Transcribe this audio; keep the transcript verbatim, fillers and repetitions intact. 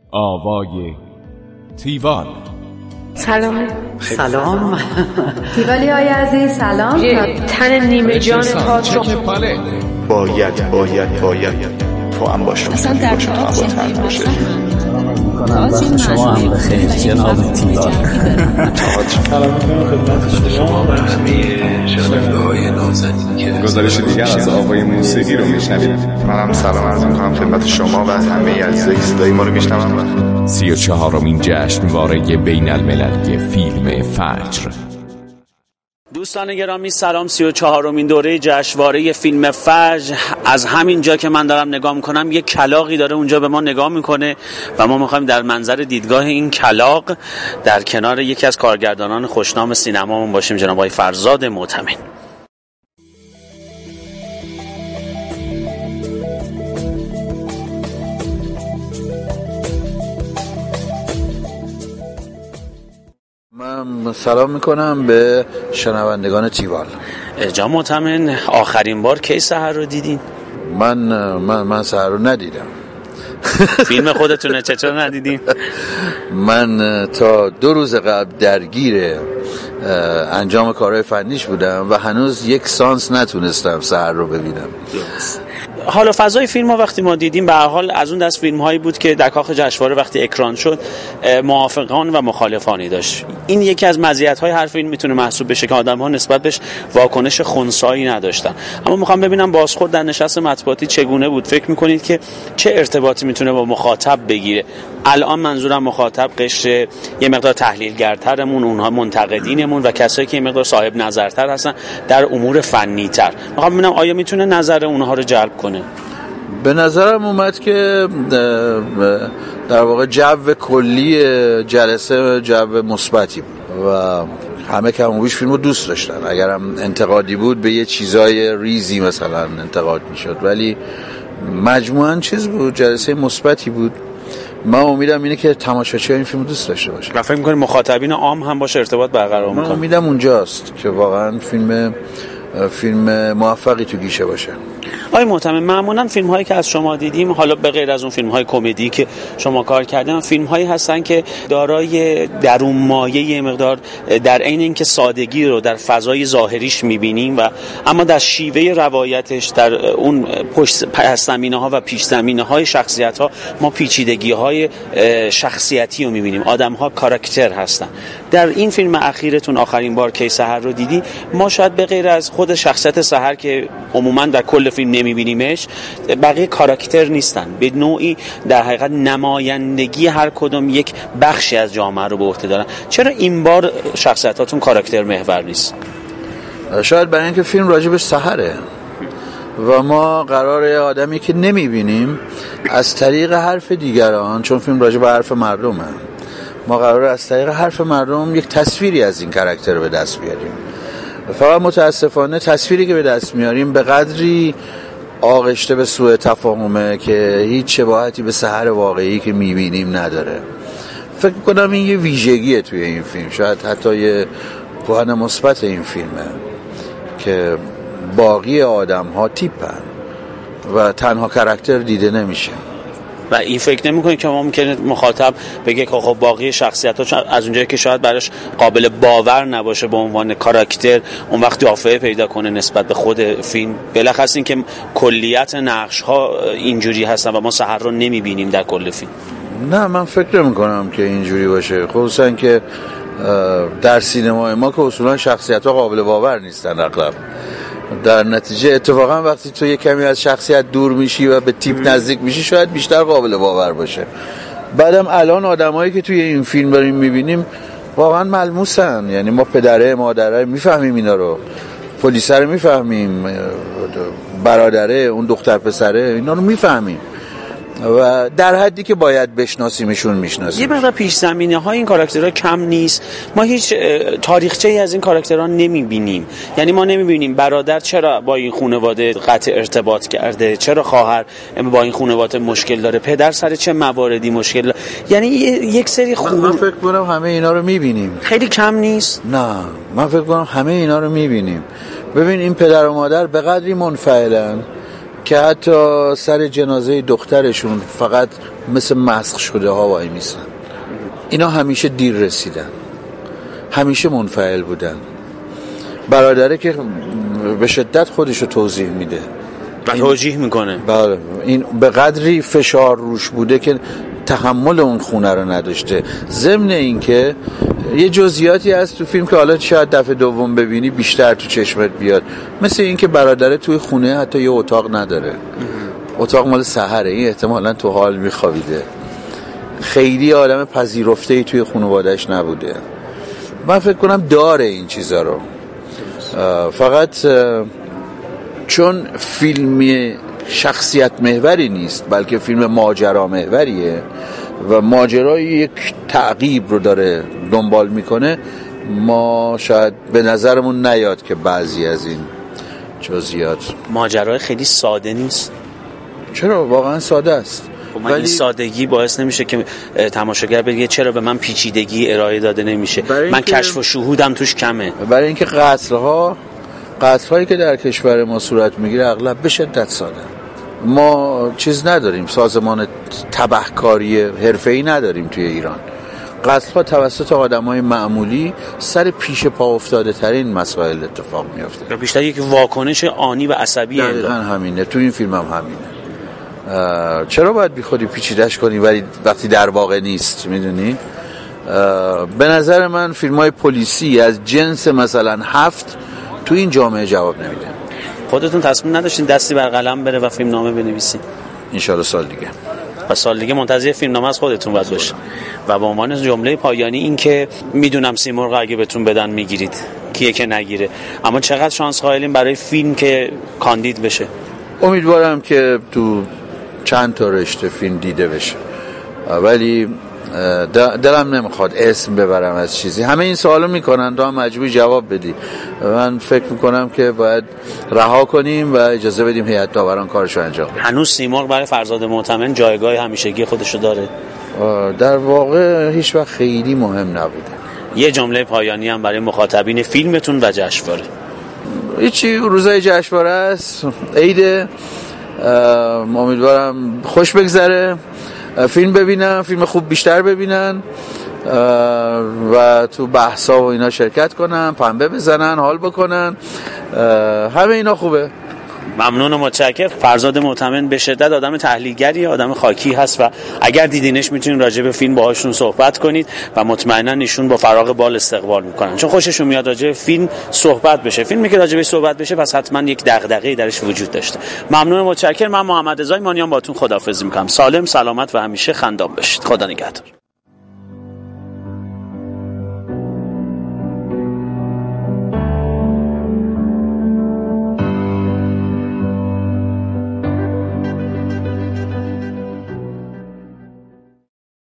آوای تیوال. سلام. سلام تیوالی های عزیز سلام. تن نیمه جان پاک باید باید باید تو هم باش اصلا در کتاب چنین باشه. وقت شما هم بخیر جناب تیوال. سلام میکنم خدمت شما و همه شنونده های نازنین که گزارش دیگر از آوای موسیقی رو میشنوید. منم سلام عرض میکنم خدمت شما و همه عزیزای صدای ما رو میشنون. سی و چهارمین جشنواره بین المللی فیلم فجر. دوستان گرامی سلام. سی و چهارمین دوره جشنواره فیلم فجر. از همین جا که من دارم نگاه میکنم یک کلاغی داره اونجا به ما نگاه میکنه و ما میخوایم در منظر دیدگاه این کلاغ در کنار یکی از کارگردانان خوشنام سینمامون باشیم، جناب آقای فرزاد معتمن. من سلام میکنم به شنوندگان تیوال. جناب معتمن آخرین بار کی سحر رو دیدین؟ من من من سحر رو ندیدم. فیلم خودتونه چطور ندیدین؟ من تا دو روز قبل درگیر انجام کارهای فنیش بودم و هنوز یک سانس نتونستم سحر رو ببینم. حالا فضای فیلم ها وقتی ما دیدیم به هر حال از اون دست فیلم هایی بود که در کاخ جشنواره وقتی اکران شد موافقان و مخالفانی داشت. این یکی از مزیت های هر فیلم میتونه محسوب بشه که آدم ها نسبت بهش واکنش خنثایی نداشتن. اما میخوام ببینم بازخورد در نشست مطبوعاتی چگونه بود؟ فکر میکنید که چه ارتباطی میتونه با مخاطب بگیره؟ الان منظورم مخاطب قشر یه مقدار تحلیلگرترمون، اونها منتقدینمون و کسایی که یه مقدار صاحب نظرتر هستن در امور فنی تر. میخوام ببینم آیا میتونه نظر اونها رو جلب کنه؟ به نظرم اومد که در واقع جو کلی جلسه جو مثبتی بود و همه کم و بیش فیلمو دوست داشتن. اگرم انتقادی بود به یه چیزای ریزی مثلا انتقاد میشد، ولی مجموعاً چیز بود، جلسه مثبتی بود. من امیدم اینه که تماشاچی‌ها این فیلمو دوست داشته باشن. و فکر می‌کنید مخاطبین عام هم باشه ارتباط برقرار می‌کنه؟ من امیدم اونجاست که واقعاً فیلم فیلم موفقی تو گیشه باشه. آقای معتمن معمولا فیلم هایی که از شما دیدیم، حالا به غیر از اون فیلم های کمدی که شما کار کردن، فیلم هایی هستن که دارای درون مایه مقدار در عین اینکه سادگی رو در فضای ظاهریش میبینیم و اما در شیوه روایتش، در اون پشت پس زمینه ها و پیش زمینه های شخصیت ها ما پیچیدگی های شخصیتی رو میبینیم. آدم ها کاراکتر هستن. در این فیلم اخیرتون آخرین بار کی سحر رو دیدی، ما شاید به غیر از خود شخصیت سحر که عموما در کل فیلم نمیبینیمش، بقیه کاراکتر نیستن، به نوعی در حقیقت نمایندگی هر کدوم یک بخشی از جامعه رو به عهده دارن. چرا این بار شخصیتاتون کاراکتر محور نیست؟ شاید برای اینکه فیلم راجبش سحره و ما قراره آدمی که نمیبینیم از طریق حرف دیگران، چون فیلم راجب حرف مردمه، ما قراره از طریق حرف مردم یک تصویری از این کاراکتر رو به دست بیاریم. فقط متاسفانه تصویری که به دست میاریم به قدری آغشته به سوء تفاهمه که هیچ شباهتی به سحر واقعی که میبینیم نداره. فکر کنم این یه ویژگیه توی این فیلم، شاید حتی یه پوان مثبت این فیلمه که باقی آدم ها تیپن و تنها کاراکتر دیده نمیشه. و این فکر نمی کنید که ممکنه مخاطب بگه که خب باقی شخصیت‌ها از اونجایی که شاید براش قابل باور نباشه به عنوان کاراکتر، اون وقت دافعه پیدا کنه نسبت به خود فیلم؟ بالاخص این که کلیت نقش‌ها اینجوری هستن و ما سحر رو نمی‌بینیم در کل فیلم. نه، من فکر نمی‌کنم که اینجوری باشه، خصوصا که در سینمای ما که اصولا شخصیت‌ها قابل باور نیستن اغلب. در نتیجه اتفاقا وقتی تو یه کمی از شخصیت دور میشی و به تیپ نزدیک میشی شاید بیشتر قابل باور باشه. بعدم الان آدمایی که توی این فیلم داریم میبینیم واقعا ملموسن، یعنی ما پدره مادره میفهمیم اینا رو، پلیسه رو میفهمیم، برادره اون دختر پسره اینا رو میفهمیم و در حدی که باید بشناسیمشون میشناسیم. یه مقدار پیش زمینه های این کاراکترها کم نیست. ما هیچ تاریخچه ای از این کاراکترها نمیبینیم. یعنی ما نمیبینیم برادر چرا با این خانواده قطع ارتباط کرده، چرا خواهر با این خانواده مشکل داره، پدر سر چه مواردی مشکل داره. یعنی یک سری خون... من فکر کنم همه اینا رو میبینیم. خیلی کم نیست. نه، من فکر کنم همه اینا رو میبینیم. ببین این پدر و مادر به قدری منفعلن که حتی سر جنازه دخترشون فقط مثل مسخ شده ها وای میسن. اینا همیشه دیر رسیدن، همیشه منفعل بودن. برادره که به شدت خودشو توضیح میده و توجیه میکنه. بله، این به قدری فشار روش بوده که تحمل اون خونه رو نداشته. ضمن این که یه جزئیاتی هست تو فیلم که حالا شاید دفعه دوم ببینی بیشتر تو چشمت بیاد، مثل این که برادره توی خونه حتی یه اتاق نداره. اتاق مال سحره، این احتمالاً تو حال میخوابیده. خیلی آدم پذیرفته‌ای توی خانواده‌اش نبوده. من فکر کنم داره این چیزا رو، فقط چون فیلمی شخصیت محوری نیست بلکه فیلم ماجرا محوریه و ماجرای یک تعقیب رو داره دنبال میکنه، ما شاید به نظرمون نیاد که بعضی از این جزئیات. ماجرای خیلی ساده نیست. چرا؟ واقعا ساده است. ولی این سادگی باعث نمیشه که تماشاگر بگه چرا به من پیچیدگی ارائه داده نمیشه، من کشف و شهودم توش کمه. برای اینکه قتل‌ها قتل‌هایی که در کشور ما صورت میگیره اغلب به شدت ساده. ما چیز نداریم، سازمان تبهکاری حرفه‌ای نداریم توی ایران. قتل‌ها توسط آدمای معمولی سر پیش پا افتاده ترین مسائل اتفاق میفته. بیشتر یک واکنش آنی و عصبی. دقیقاً همینه، تو این فیلم هم همینه. چرا باید بی خودی پیچیدش کنی ولی وقتی در واقع نیست؟ میدونی؟ به نظر من فیلم‌های پلیسی از جنس مثلا هفت تو این جامعه جواب نمیده. خودتون تصمیم نداشتین دستی بر قلم بره و فیلم نامه بنویسین؟ انشالله سال دیگه. و سال دیگه منتظر فیلم نامه از خودتون باید باشه. و به عنوان جمله پایانی این که میدونم سیمرغ اگه بهتون بدن میگیرید، کیه که نگیره، اما چقدر شانس قائلین برای فیلم که کاندید بشه؟ امیدوارم که تو چند تا رشته فیلم دیده بشه، ولی دلم نمیخواد اسم ببرم از چیزی. همه این سوالو میکنن تو هم مجبوری جواب بدی. من فکر میکنم که باید رها کنیم و اجازه بدیم هیئت داوران کارشو انجام بده. هنوز سیمرغ برای فرزاد معتمن جایگاه همیشگی خودشو داره؟ در واقع هیچ وقت خیلی مهم نبوده. یه جمله پایانی هم برای مخاطبین فیلمتون و جشنواره. هیچی، روزای جشنواره است، عیده، امیدوارم خوش بگذره، فیلم ببینن، فیلم خوب بیشتر ببینن و تو بحثا و اینا شرکت کنن، پنبه بزنن، حال بکنن، همه اینا خوبه. ممنون و متشکرم. فرزاد معتمن به شدت آدم تحلیلگری، آدم خاکی هست و اگر دیدینش میتونید راجع به فیلم باهاشون صحبت کنید و مطمئنا ایشون با فراغ بال استقبال میکنن، چون خوششون میاد راجع به فیلم صحبت بشه. فیلمی که راجع به صحبت بشه پس حتما یک دغدغه‌ای درش وجود داشته. ممنون و متشکرم. من محمد رضا ایمانیان باهاتون خداحافظی میکنم. سالم، سلامت و همیشه خندان باشید. خدا نگهدار.